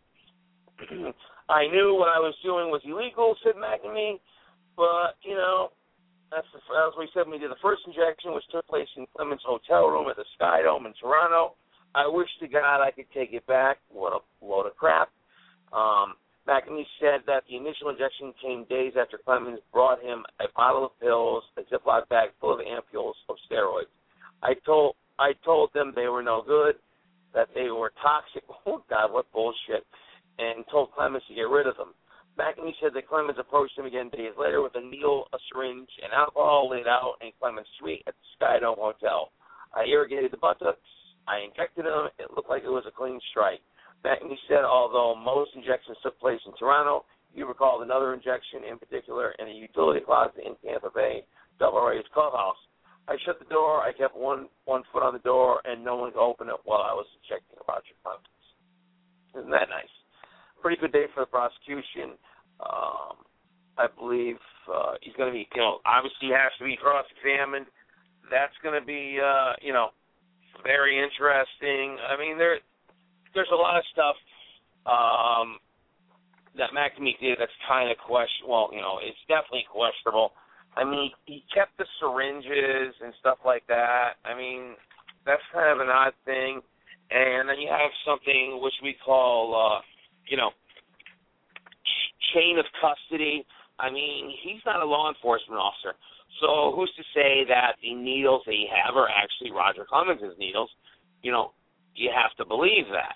I knew what I was doing was illegal, said McNamee, but, you know, that's, the, that's what he said when we did the first injection, which took place in Clemens' hotel room at the Sky Dome in Toronto. I wish to God I could take it back. What a load of crap. Um, McNamee said that the initial injection came days after Clemens brought him a bottle of pills, a Ziploc bag full of ampules of steroids. I told I told them they were no good, that they were toxic. Oh, God, what bullshit. And told Clemens to get rid of them. McNamee said that Clemens approached him again days later with a needle, a syringe, and alcohol laid out in Clemens' suite at the Sky Dome Hotel. I irrigated the buttocks. I injected him. It looked like it was a clean strike. McNamee said although most injections took place in Toronto, he recalled another injection in particular in a utility closet in Tampa Bay, Double A's clubhouse. I shut the door. I kept one one foot on the door, and no one could open it while I was injecting Roger Clemens. Isn't that nice? Pretty good day for the prosecution. Um, I believe uh, he's going to be, you know, obviously he has to be cross-examined. That's going to be, uh, you know, very interesting. I mean, there, there's a lot of stuff um, that McNamee did that's kind of question. Well, you know, it's definitely questionable. I mean, he kept the syringes and stuff like that. I mean, that's kind of an odd thing. And then you have something which we call, uh, you know, chain of custody. I mean, he's not a law enforcement officer. So who's to say that the needles that you have are actually Roger Clemens' needles? You know, you have to believe that.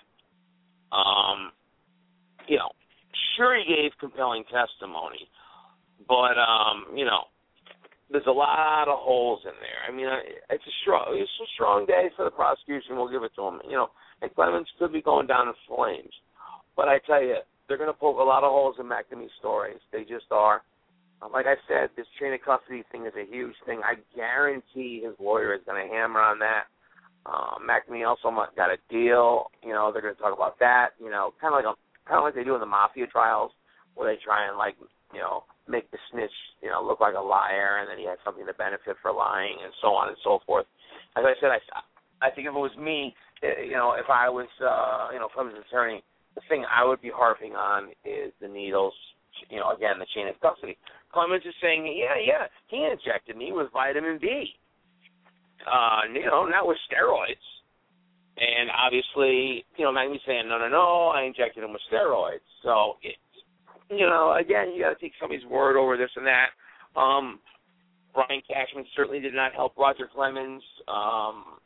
Um, you know, sure he gave compelling testimony, but, um, you know, there's a lot of holes in there. I mean, it's a strong, it's a strong day for the prosecution. We'll give it to him. You know, and Clemens could be going down in flames. But I tell you, they're going to poke a lot of holes in McNamee's stories. They just are. Like I said, this chain of custody thing is a huge thing. I guarantee his lawyer is going to hammer on that. Uh, McNamee also got a deal. You know, they're going to talk about that. You know, kind of like a, kind of like they do in the mafia trials, where they try and like, you know, make the snitch, you know, look like a liar, and then he had something to benefit for lying, and so on and so forth. As I said, I, I think if it was me, you know, if I was, uh, you know, Clemens' attorney, the thing I would be harping on is the needles, you know, again, the chain of custody. Clemens is saying, yeah, yeah, he injected me with vitamin B, uh, you know, not with steroids. And obviously, you know, McNamee's saying, no, no, no, I injected him with steroids. So, it, you know, again, you got to take somebody's word over this and that. Um, Brian Cashman certainly did not help Roger Clemens. Um,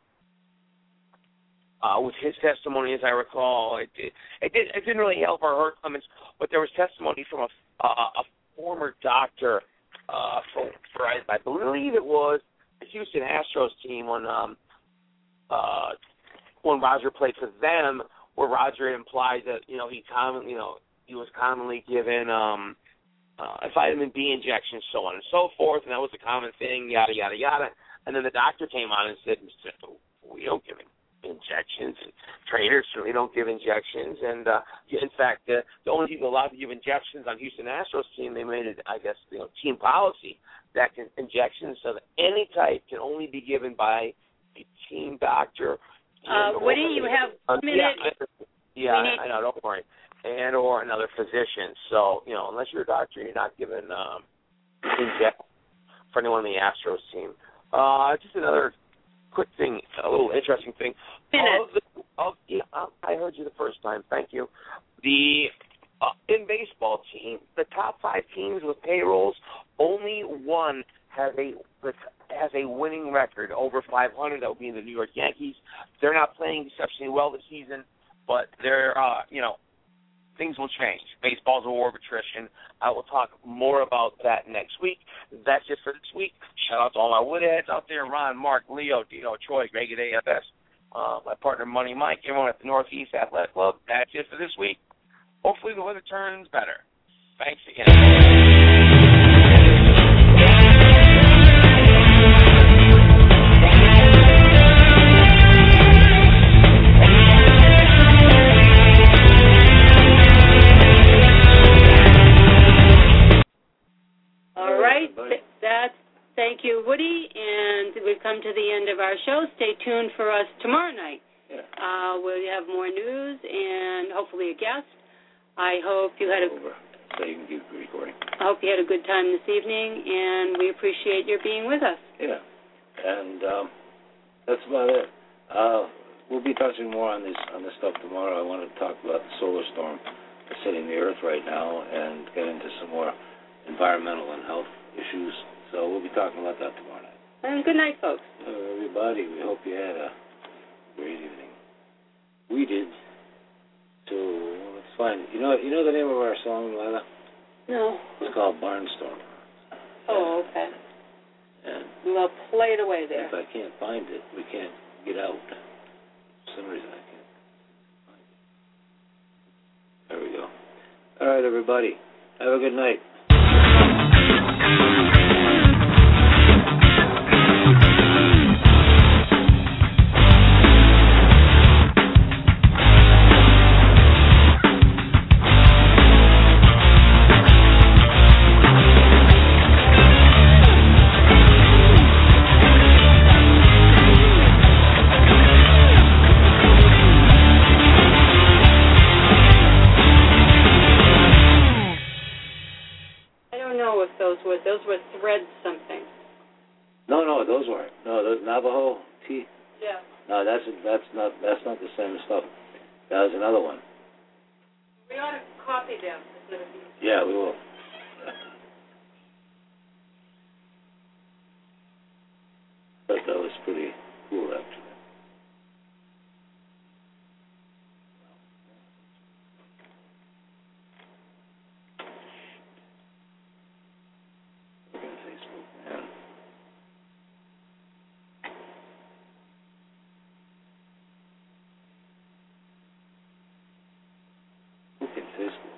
Uh, with his testimony, as I recall, it, it, it, did, it didn't really help or hurt Clemens, but there was testimony from a, a, a former doctor uh, for, for I, I believe it was the Houston Astros team when um, uh, when Roger played for them, where Roger implied that you know he commonly, you know, he was commonly given um, uh, vitamin B injections, so on and so forth, and that was a common thing, yada yada yada. And then the doctor came on and said, "We don't give him injections. Trainers certainly don't give injections, and uh, in fact, uh, the only people allowed to give injections on Houston Astros team, they made it, I guess, you know, team policy that can, injections of any type can only be given by a team doctor." Uh, wouldn't you have one minute? Yeah, yeah need- I know. Don't worry. And or another physician. So you know, unless you're a doctor, you're not given um, injections for anyone on the Astros team. Uh, just another quick thing, a little interesting thing. All of the, all, yeah, I heard you the first time. Thank you. The uh, in baseball team, the top five teams with payrolls, only one has a has a winning record over five hundred. That would be the New York Yankees. They're not playing exceptionally well this season, but they're uh, you know. Things will change. Baseball's a war of attrition. I will talk more about that next week. That's it for this week. Shout out to all my woodheads out there, Ron, Mark, Leo, Dino, Troy, Greg at A F S, uh, my partner Money Mike, everyone at the Northeast Athletic Club. That's it for this week. Hopefully the weather turns better. Thanks again. That's, thank you, Woody, and we've come to the end of our show. Stay tuned for us tomorrow night. Yeah. uh, we'll have more news and hopefully a guest. I hope you had a. Over. So you can keep recording. I hope you had a good time this evening, and we appreciate your being with us. Yeah, and um, that's about it. Uh, we'll be touching more on this on this stuff tomorrow. I want to talk about the solar storm that's hitting the Earth right now, and get into some more environmental and health issues. So we'll be talking about that tomorrow night. And good night, folks. So everybody, we hope you had a great evening. We did. So let's find. You know, you know the name of our song, Lila? No. It's called Barnstorm. Oh, okay. And Well, play it away there. if I can't find it, we can't get out. For some reason, I can't find it. There we go. All right, everybody. Have a good night. Those were threads something. No, no, those weren't. No, those Navajo tea. Yeah. No, that's that's not that's not the same stuff. That was another one. We ought to copy them. Yeah, we will. But that was pretty cool, actually. Facebook.